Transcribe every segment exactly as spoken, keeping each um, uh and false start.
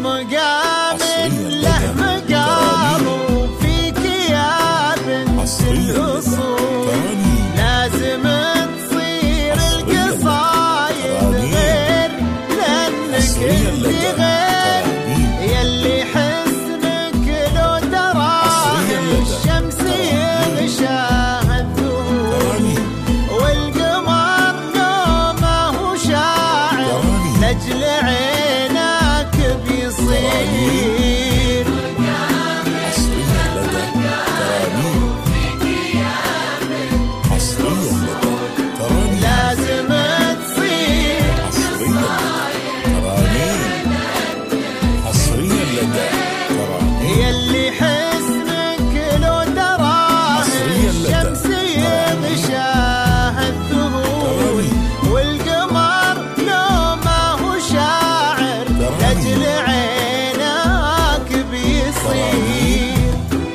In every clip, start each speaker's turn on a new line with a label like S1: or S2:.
S1: مقام له مقام وفيك يا بنت الأصول لازم تصير القصايد غير لأنك انت غير يلي حسنك لو تراه الشمس يغشاها الذهول والقمر نومه شاعر لأجل عينك بيصير لازم تصير يلي حسنك لو تراه الشمس يغشاها الذهول والقمر نومه شاعر لأجل عينك بيصير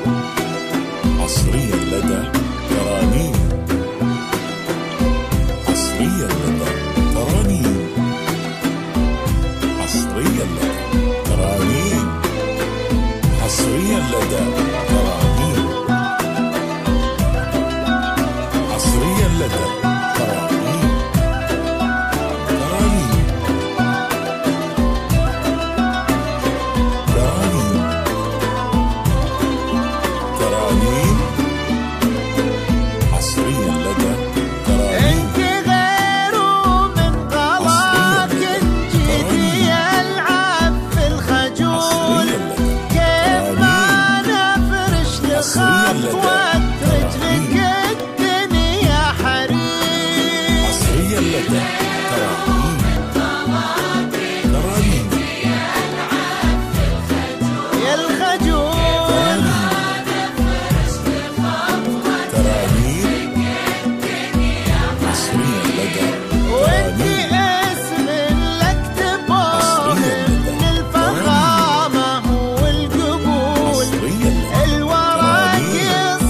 S2: حصريا لدى ترانيم حصريا لدى ترانيم حصريا لدى ترانيم حصريا لدى ترانيم حصريا لدى ترانيم ترانيم ترانيم ترانيم حصريا لدى ترانيم
S1: انت غير ومن غلاك جيتي العب في الخجول كيف ما نفرش لخطوة رجلك الدنيا حريم
S2: حصريا لدى ترانيم ترانيم
S1: يا الخجول
S2: ترانيم حصريا لدى
S1: وانت اسم لك تبوه من الفخامة والقبول
S2: حصريا لدى
S1: الورق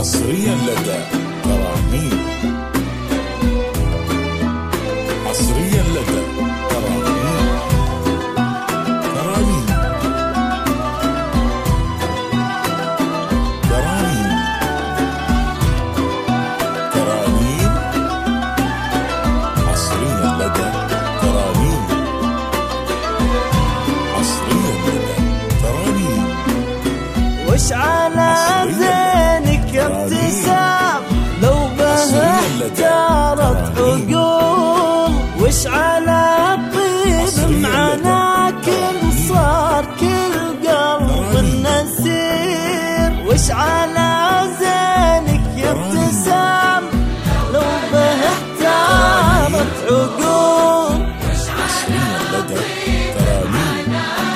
S2: حصريا لدى ترانيم. حصريا لدى ترانيم. ترانيم ترانيم ترانيم حصريا لدى ترانيم. حصريا لدى ترانيم.
S1: وش على ذهنك ابتسام لو به احتارت عقول؟ وش على طيب معناك صار كل قلب النسير؟ وش على ذهنك يا ابتسام لو به احتارت عقول؟
S2: حصريا لدى ترانيم.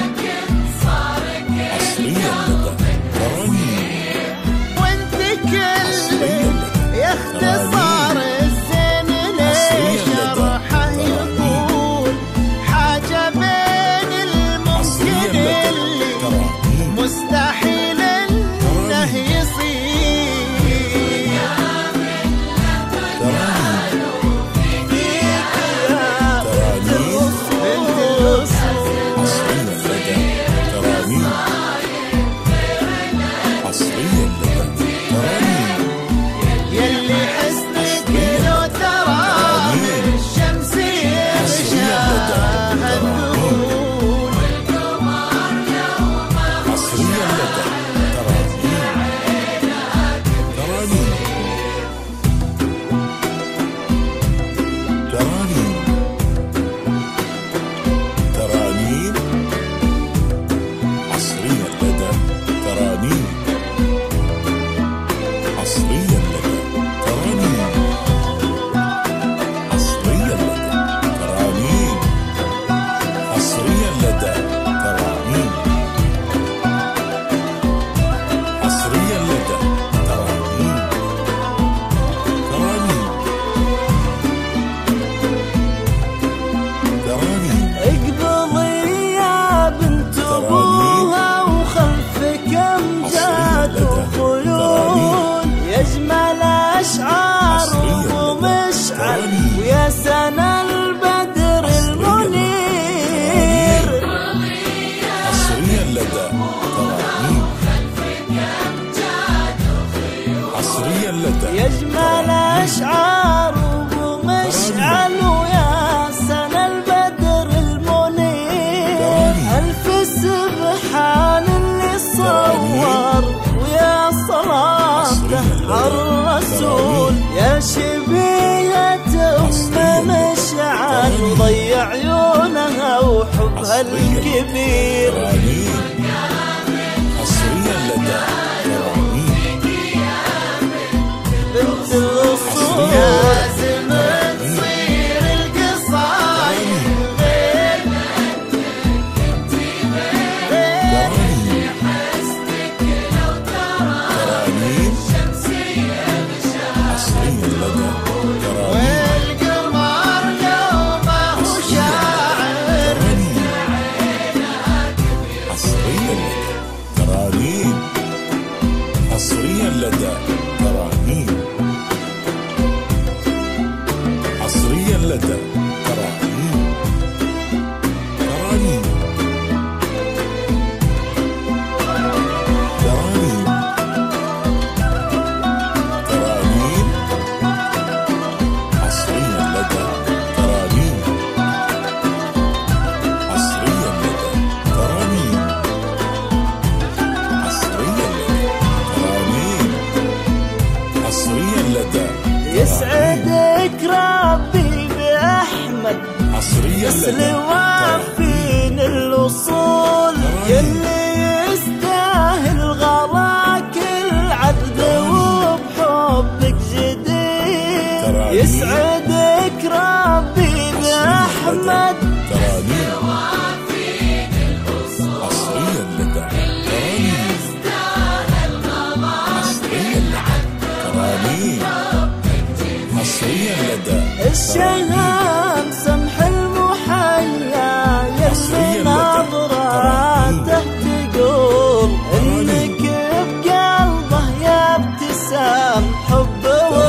S2: حصريا لدى ترانيم.
S1: وانت كل يا اختصار الزين ليش شرحه يقول حاجة بين الممكن اللي مستحيل انه يصير. يلي حسنك لو ترى من الشمس يغشاها النور.
S2: حصريا لدى ترانيم. ترانيم ترانيم حصريا لدى ترانيم. حصريا لدى ترانيم. حصريا لدى ترانيم. حصريا لدى ترانيم. حصريا لدى ترانيم. ترانيم ترانيم.
S1: اقبضي يا بنت ابوها وخلفك امجاد وخيول يجمل اشعار ومشعل ويا سنى البدر المنير.
S2: حصريا لدى ترانيم. حصريا لدى
S1: يجمل اشعار ومشعل ويا سنى البدر المنير. الف سبحان اللي صور ويا صلاته الرسول يا شبيهة ام مشعل وضيع عيونها وحبها الكبير.
S2: ترانيم. حصريا لدى ترانيم.
S1: بنت الأصول لازم تصير القصايد غير
S2: ترانيم. ترانيم حصريا لدى ترانيم.
S1: والقمر لو ما هو شاعر.
S2: حصريا لدى ترانيم. حصريا لدى ترانيم. حصريا لدى ترانيم. ترانيم ترانيم ترانيم حصريا لدى ترانيم. حصريا لدى ترانيم. حصريا لدى ترانيم. حصريا لدى
S1: يسعدك ربي بأحمد
S2: حصريا
S1: مثل
S2: لدى
S1: وافين الوصول يلي يستاهل غلاك العبد وبحبك جديد. يسعدك ربي بأحمد
S2: ترانيم. حصريا لدى ترانيم. حصريا لدى ترانيم. حصريا لدى
S1: الشهام سمح المحيا يلي نظراته تقول انك بقلبه يا ابتسام انقسام حب